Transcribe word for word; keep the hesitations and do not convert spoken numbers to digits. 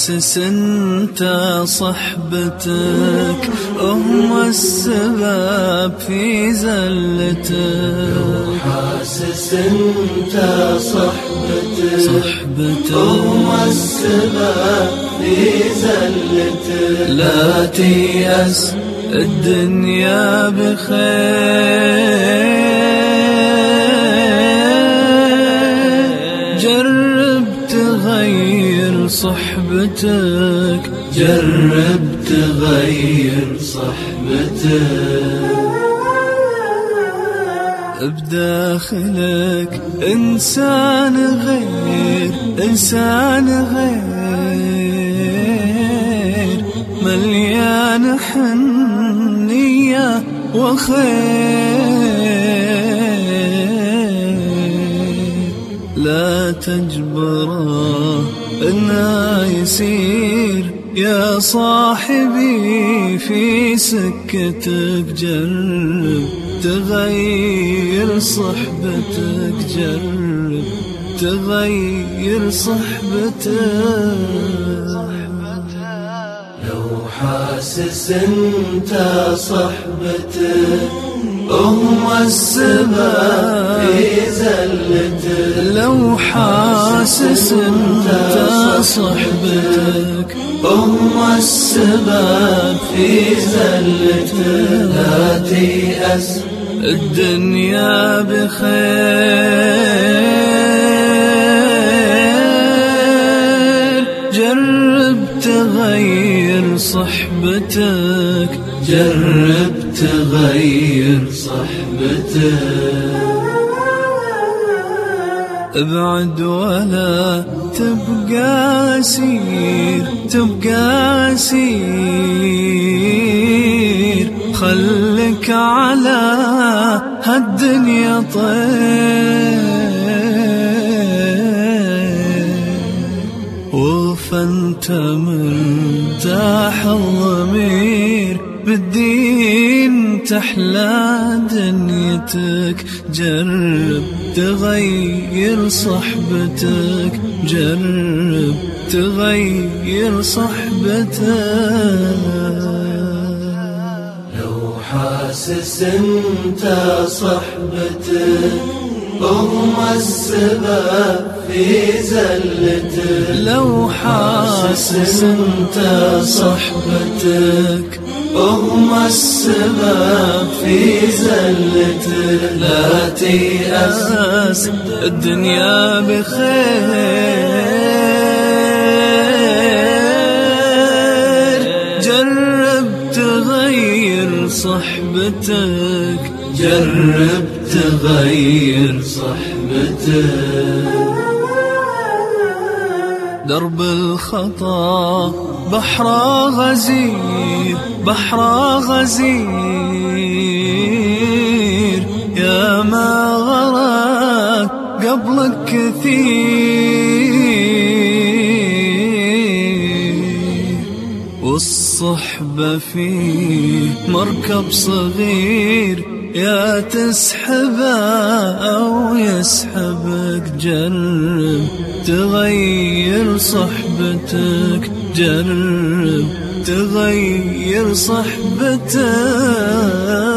حاسس انت صحبتك هم السبب في زلتك، حاسس انت صحبتك صحبتك هم السبب في زلتك. لا تيأس الدنيا بخير، جرب تغير صحبتك، جرب تغير صحبتك. بداخلك إنسان غير، إنسان غير مليان حنية وخير، لا تجبره إنه يسير يا صاحبي في سكتك، جرب تغير صحبتك، جرب تغير صحبتك. لو حاسس انت صحبتك هم السبب في زلتك، لو حاسس انت صحبتك هم السبب في زلتك. لا تيأس الدنيا بخير، جرب تغير صحبتك، جرب تغير صحبتك. ابعد ولا تبقى أسير، تبقى أسير، خلك على هالدنيا طير، وفانت مرتاح الضمير بالدين تحلى دنيتك، جرب تغير صحبتك، جرب تغير صحبتك. لو حاسس انت صحبتك هم السبب في زلتك، لو حاسس انت صحبتك هم السبب في زلتك. لا تيأس الدنيا بخير، جرب تغير صحبتك، جرب تغير صحبتك. درب الخطا بحر غزير، بحر غزير، يا ما غرق قبلك كثير، والصحبة فيه مركب صغير، يا تسحبه أو يسحبك، جرب تغير صحبتك، جرب تغير صحبتك.